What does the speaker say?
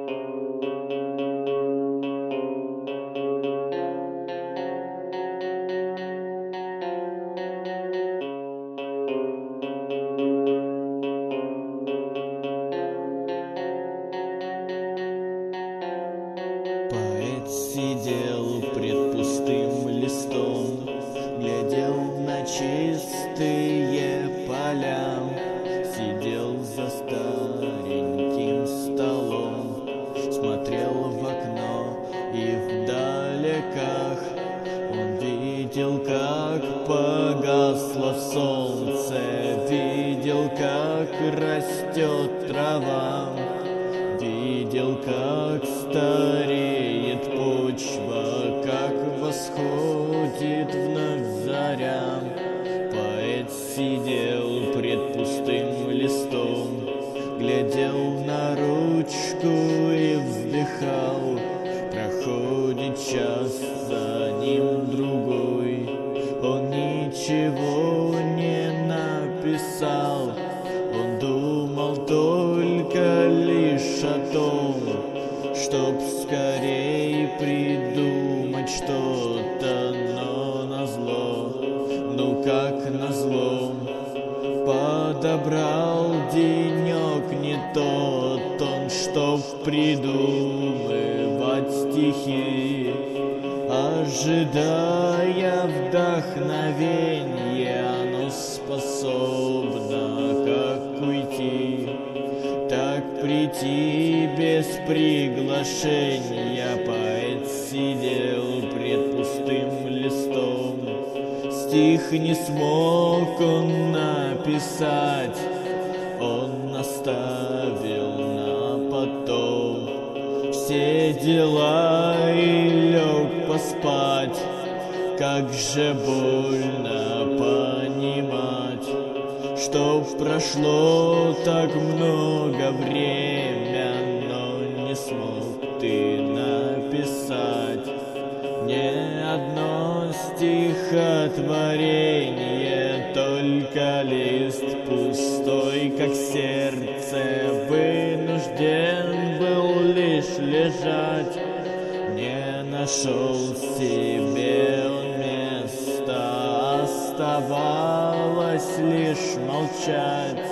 Поэт сидел пред пустым листом, глядел на чистые поля, сидел за стареньким столом, смотрел в окно, и вдалеках он видел, как погасло солнце, видел, как растет трава, видел, как стареет почва, как восходит вновь заря. Поэт сидел пред пустым листом, глядел на ручку и вздыхал. Проходит час, за ним другой, он ничего не написал. Он думал только лишь о том, чтоб скорей придумать что-то, но назло, ну как назло, подобрал денек не тот он, чтоб придумывать стихи, ожидая вдохновенья, оно способно как уйти, так прийти без приглашения. Поэт сидел пред пустым листом, стих не смог он написать, он оставил на потом все дела и лег поспать. Как же больно понимать, что прошло так много время, но не смог ты написать ни одно стихотворение, только лист пустой, как сердце, вынужден был лишь лежать. Не нашел себе он места, оставалось лишь молчать.